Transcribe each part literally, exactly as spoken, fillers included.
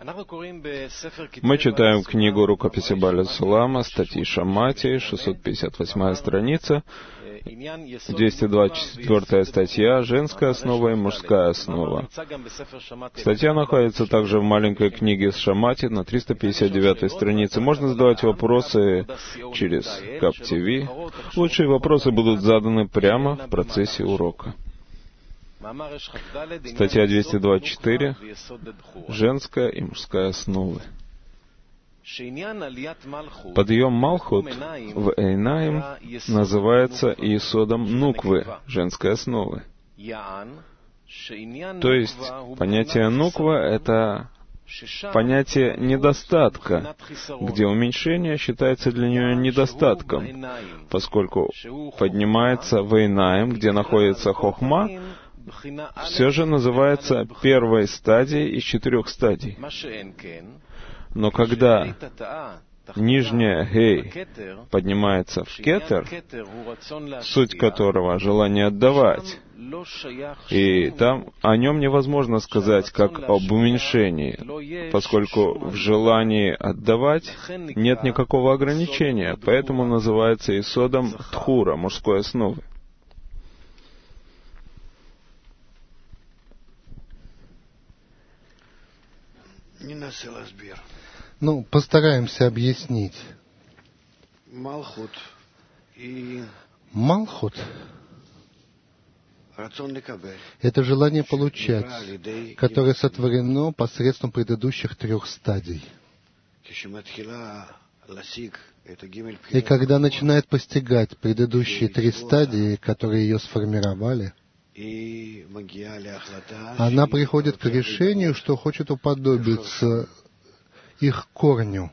Мы читаем книгу «Рукописи Баля Сулама», статьи Шамати, шестьсот пятьдесят восьмая страница, двести двадцать четвёртая статья «Женская основа и мужская основа». Статья находится также в маленькой книге с Шамати на триста пятьдесят девятой странице. Можно задавать вопросы через КАП-ТВ. Лучшие вопросы будут заданы прямо в процессе урока. Статья двести двадцать четыре. Женская и мужская основы. Подъем Малхут в Эйнаим называется Иесодом Нуквы, женской основы. То есть, понятие Нуква — это понятие недостатка, где уменьшение считается для нее недостатком, поскольку поднимается в Эйнаим, где находится Хохма, все же называется первой стадией из четырех стадий. Но когда нижняя Гей поднимается в Кетер, суть которого — желание отдавать, и там о нем невозможно сказать как об уменьшении, поскольку в желании отдавать нет никакого ограничения, поэтому называется Исодом Тхура, мужской основы. Ну, постараемся объяснить. Малхут и Малхут — это желание получать, которое сотворено посредством предыдущих трех стадий. И когда начинает постигать предыдущие три стадии, которые ее сформировали, она приходит к решению, что хочет уподобиться их корню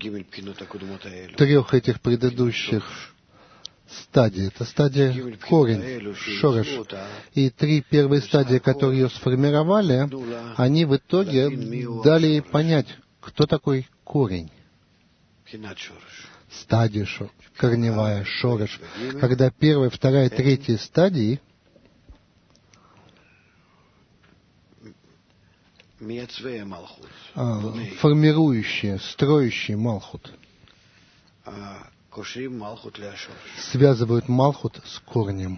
трех этих предыдущих стадий. Это стадия корень, шореш. И три первые стадии, которые ее сформировали, они в итоге дали ей понять, кто такой корень. Стадия шореш, корневая, шореш. Когда первая, вторая, третья стадии формирующие, строящие Малхут, связывают Малхут с корнем.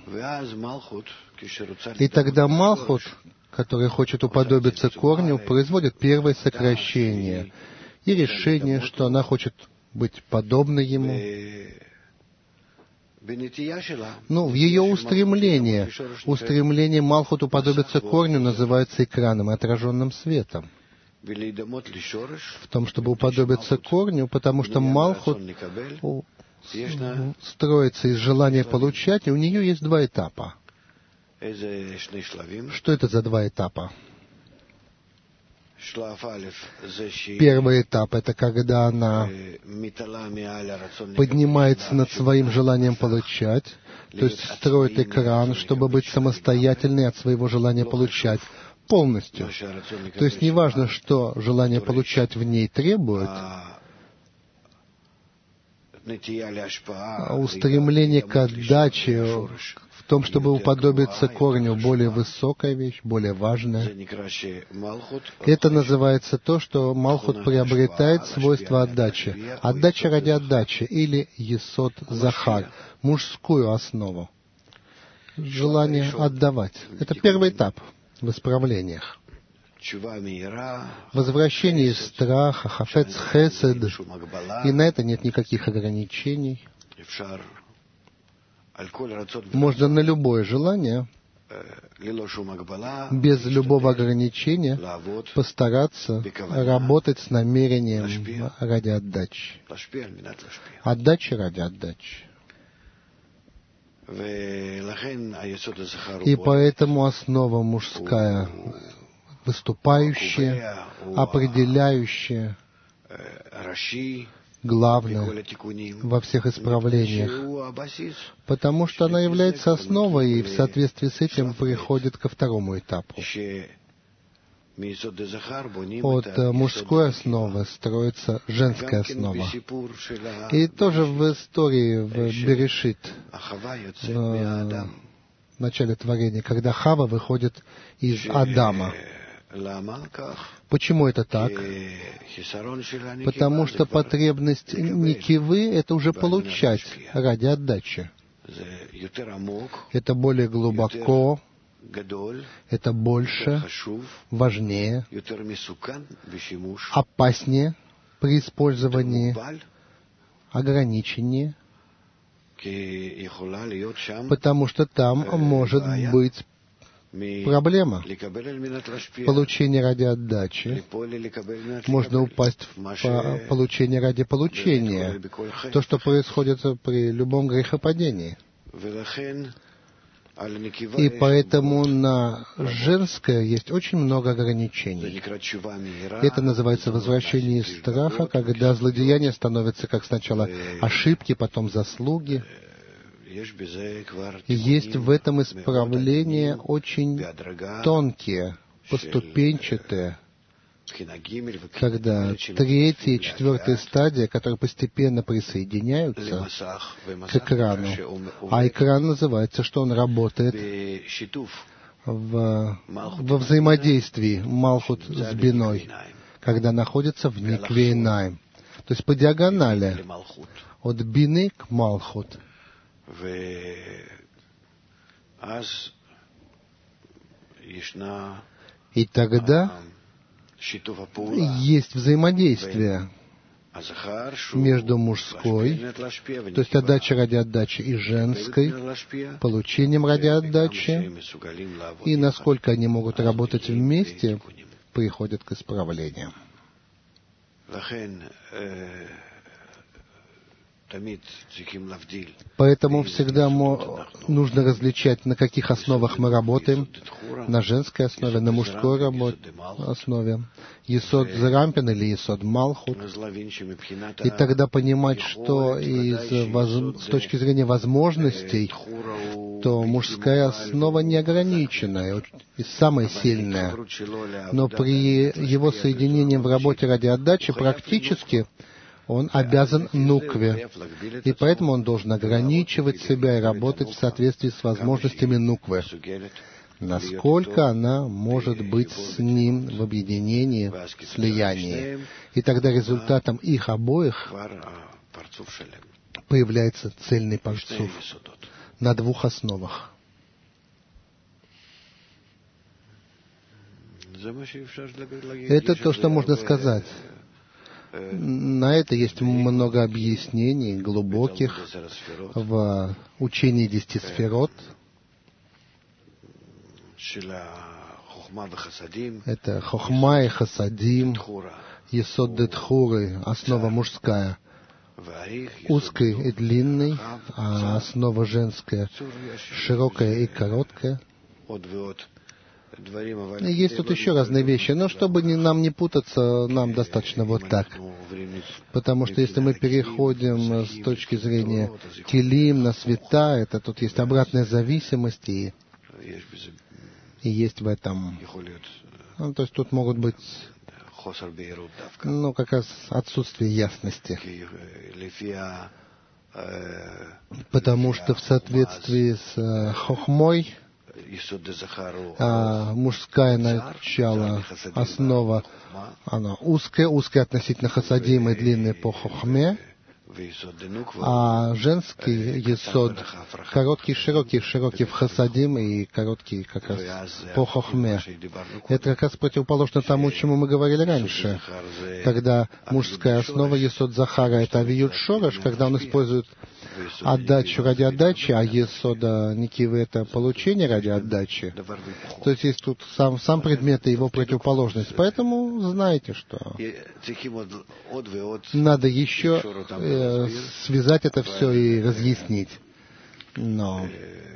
И тогда Малхут, который хочет уподобиться корню, производит первое сокращение и решение, что она хочет быть подобной ему. Ну, в ее устремлении, устремление Малхут уподобиться корню называется экраном и отраженным светом. В том, чтобы уподобиться корню, потому что Малхут строится из желания получать, и у нее есть два этапа. Что это за два этапа? Первый этап — это когда она поднимается над своим желанием получать, то есть строит экран, чтобы быть самостоятельной от своего желания получать полностью. То есть неважно, что желание получать в ней требует, а устремление к отдаче в том, чтобы уподобиться корню, более высокая вещь, более важная. Это называется то, что Малхут приобретает свойство отдачи. Отдача ради отдачи, или Есод Захар, мужскую основу. Желание отдавать. Это первый этап в исправлениях. Возвращение из страха, хафец хесед, и на это нет никаких ограничений. Можно на любое желание, без любого ограничения, постараться работать с намерением ради отдачи. Отдача ради отдачи. И поэтому основа мужская, выступающая, определяющая, главное во всех исправлениях, потому что она является основой, и в соответствии с этим приходит ко второму этапу. От мужской основы строится женская основа. И тоже в истории, в Берешит, в начале творения, когда Хава выходит из Адама. Почему это так? Потому что потребность никивы — это уже получать ради отдачи. Это более глубоко, это больше, важнее, опаснее при использовании, ограниченнее, потому что там может быть проблема. Получение ради отдачи. Можно упасть в получение ради получения. То, что происходит при любом грехопадении. И поэтому на женское есть очень много ограничений. Это называется возвращение из страха, когда злодеяние становится как сначала ошибки, потом заслуги. И есть в этом исправления очень тонкие, поступенчатые, когда третья и четвертая стадия, которые постепенно присоединяются к экрану, а экран называется, что он работает в, во взаимодействии Малхут с Биной, когда находится в Никве Инаим. То есть по диагонали от Бины к Малхут. И тогда есть взаимодействие между мужской, то есть отдачей ради отдачи, и женской, получением ради отдачи, и насколько они могут работать вместе, приходят к исправлению. Поэтому всегда нужно различать, на каких основах мы работаем. На женской основе, на мужской основе. Есод Зерампин или Есод Малхут. И тогда понимать, что из, с точки зрения возможностей, то мужская основа неограниченная и самая сильная. Но при его соединении в работе ради отдачи практически он обязан нукве, и поэтому он должен ограничивать себя и работать в соответствии с возможностями нуквы. Насколько она может быть с ним в объединении, в слиянии. И тогда результатом их обоих появляется цельный парцуф на двух основах. Это то, что можно сказать. На это есть много объяснений глубоких в учении десяти сферот. Это хохма и хасадим, есод детхуры, основа мужская, узкий и длинный, а основа женская, широкая и короткая. Есть тут еще разные вещи, но чтобы не, нам не путаться, нам достаточно вот так. Потому что если мы переходим с точки зрения телим на света, это тут есть обратная зависимость, и, и есть в этом... Ну, то есть тут могут быть, ну, как раз отсутствие ясности. Потому что в соответствии с хохмой, а мужское начало, основа, она узкая, узкая относительно хасадим и длинная по хохме, а женский есод короткий, широкий, широкий в хасадим и короткий как раз по хохме. Это как раз противоположно тому, чему мы говорили раньше, когда мужская основа есод захара — это авиют шораш, когда он использует отдачу ради отдачи, а есода никивы — это получение ради отдачи. То есть есть тут сам, сам предмет и его противоположность. Поэтому знаете, что надо еще э, связать это все и разъяснить. Но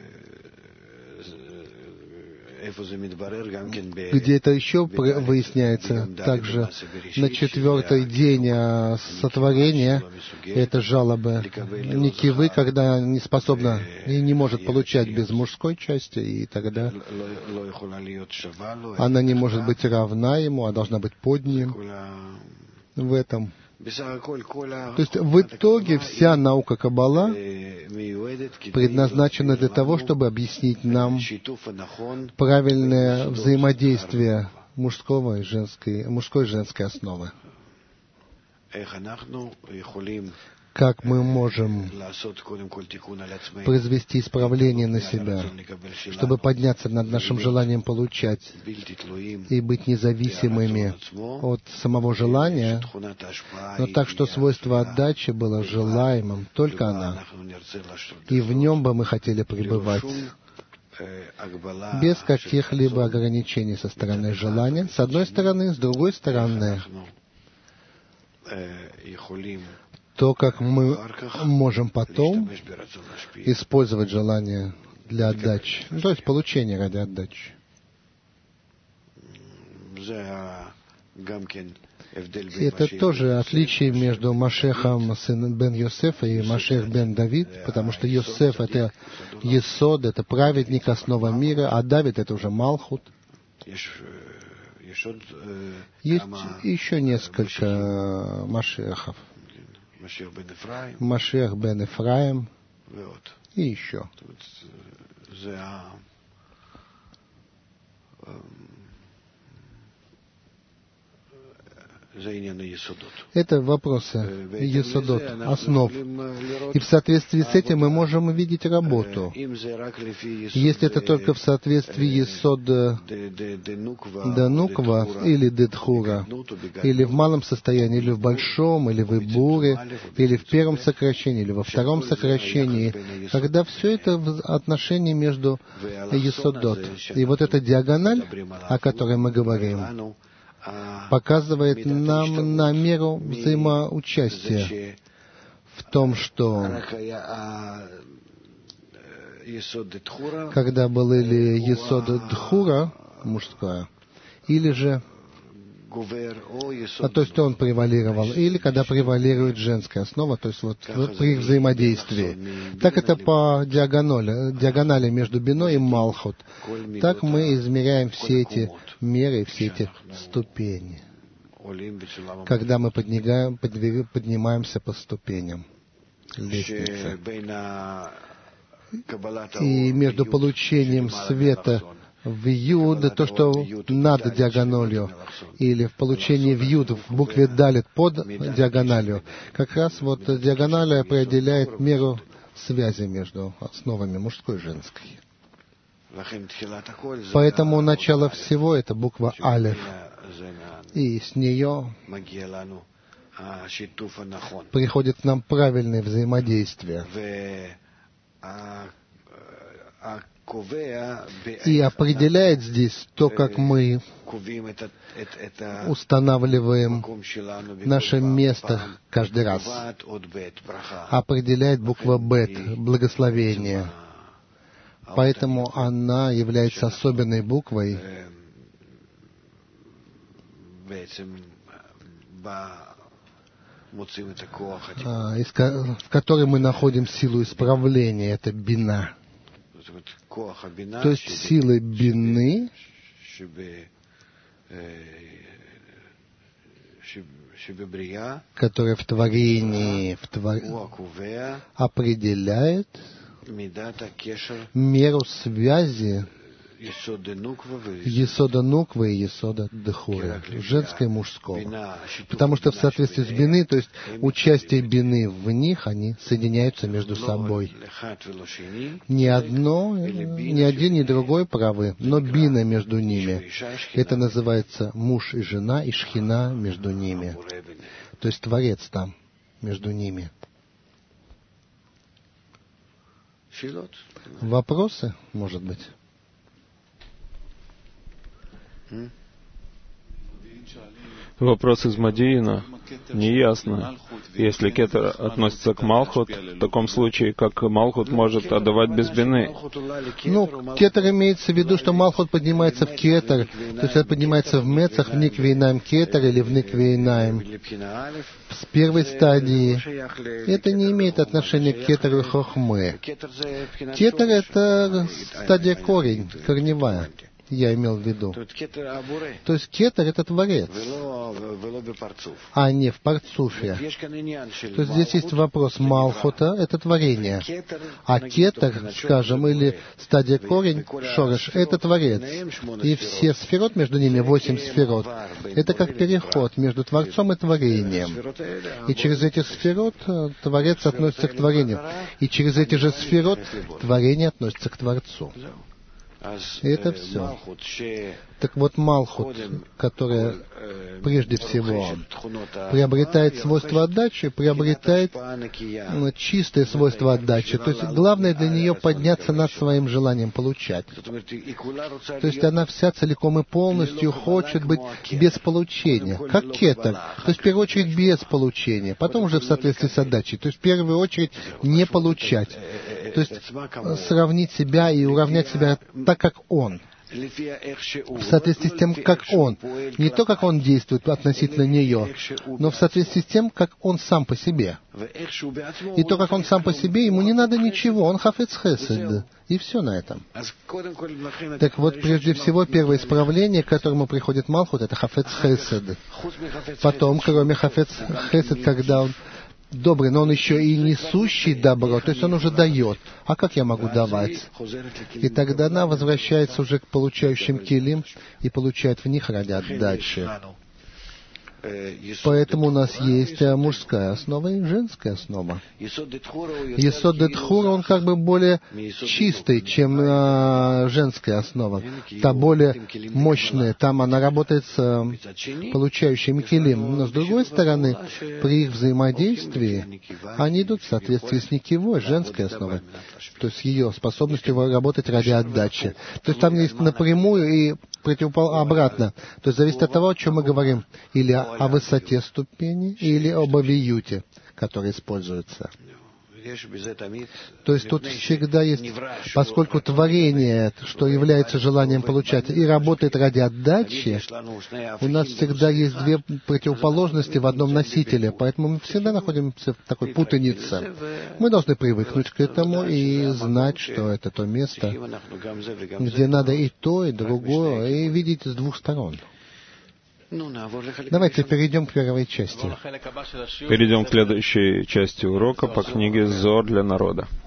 где это еще выясняется, также на четвертый день сотворения, это жалобы никивы, когда не способна и не может получать без мужской части, и тогда она не может быть равна ему, а должна быть под ним в этом. То есть в итоге вся наука Каббала предназначена для того, чтобы объяснить нам правильное взаимодействие мужского и женской, мужской и женской основы. Как мы можем произвести исправление на себя, чтобы подняться над нашим желанием получать и быть независимыми от самого желания, но так, что свойство отдачи было желаемым, только она, и в нем бы мы хотели пребывать, без каких-либо ограничений со стороны желания, с одной стороны, с другой стороны, то, как мы можем потом использовать желание для отдачи, то есть получения ради отдачи. И это тоже отличие между Машехом, сыном бен Йосефа, и Машех бен Давид, потому что Йосеф — это Есод, это праведник, основа мира, а Давид — это уже Малхут. Есть еще несколько Машехов. Машех бен Эфраим и еще. Это вопросы Есодот, основ. И в соответствии с этим мы можем видеть работу. Если это только в соответствии Есод Дануква или Дедхура, или в малом состоянии, или в большом, или в Ибуре, или в первом сокращении, или во втором сокращении, когда все это в отношении между Есодот. И вот эта диагональ, о которой мы говорим, показывает нам на меру взаимоучастия в том, что когда был или Есод Дхура, мужское, или же, а, то есть он превалировал, или когда превалирует женская основа, то есть вот при их взаимодействии. Так это по диагонали, диагонали между Бино и Малхут. Так мы измеряем все эти меры, все эти ступени, когда мы поднимаем, поднимаемся по ступеням лестницы. И между получением света в Юд, то, что над диагональю, или в получении в Юд, в букве Далит под диагональю, как раз вот диагональ определяет меру связи между основами мужской и женской. Поэтому начало всего — это буква Алеф, и с нее приходит к нам правильное взаимодействие. И определяет здесь то, как мы устанавливаем наше место каждый раз. Определяет буква Бет, благословение. Поэтому она является особенной буквой, в которой мы находим силу исправления. Это бина. То есть силы бины, которая в творении в твор... определяет меру связи Есода Нуквы и Есода Дхуры, женское и мужского. Потому что в соответствии с бины, то есть участие бины в них, они соединяются между собой. Ни одно, ни один, ни другой правы, но бина между ними. Это называется муж и жена, и шхина между ними. То есть Творец там, между ними. Вопросы, может быть? Вопрос из Модиина. Неясно. Если кетер относится к Малхут, в таком случае, как Малхут может отдавать без бины? Ну, кетер имеется в виду, что Малхут поднимается в кетер, то есть это поднимается в Мецах, в Никвейнаем кетер или в Никвейнаем. С первой стадии это не имеет отношения к кетеру Хохмы. Кетер — это стадия корень, корневая. Я имел в виду. То есть кетер — это Творец. а не в парцуфе. То есть здесь есть вопрос Малхута, это творение. А кетер, скажем, или стадия корень, шореш, это творец. И все сферот, между ними восемь сферот, это как переход между Творцом и творением. И через эти сферот Творец относится к творению. И через эти же сферот творение относится к Творцу. И это все. Так вот, Малхут, которая прежде всего приобретает свойство отдачи, приобретает чистое свойство отдачи. То есть главное для нее подняться над своим желанием получать. То есть она вся целиком и полностью хочет быть без получения, как кетер. То есть в первую очередь без получения, потом уже в соответствии с отдачей. То есть в первую очередь не получать. То есть сравнить себя и уравнять себя так, как он. В соответствии с тем, как он. Не то, как он действует относительно нее, но в соответствии с тем, как он сам по себе. И то, как он сам по себе, ему не надо ничего, он хафец хесед. И все на этом. Так вот, прежде всего, первое исправление, к которому приходит Малхут, это хафец хесед. Потом, кроме хафец хесед, когда он добрый, но он еще и несущий добро, то есть он уже дает. А как я могу давать? И тогда она возвращается уже к получающим килим и получает в них ради отдачи. Поэтому у нас есть мужская основа и женская основа. Есод Детхура, он как бы более чистый, чем э, женская основа. Та более мощная, там она работает с э, получающими килим. Но с другой стороны, при их взаимодействии, они идут в соответствии с никивой, женской основой. То есть ее способностью работать ради отдачи. То есть там есть напрямую и противообратно. То есть зависит от того, о чем мы говорим. Или о высоте ступени, или об авиюте, который используется. То есть тут всегда есть, поскольку творение, что является желанием получать, и работает ради отдачи, у нас всегда есть две противоположности в одном носителе, поэтому мы всегда находимся в такой путанице. Мы должны привыкнуть к этому и знать, что это то место, где надо и то, и другое, и видеть с двух сторон. Давайте перейдем к первой части. Перейдем к следующей части урока по книге «Зор для народа».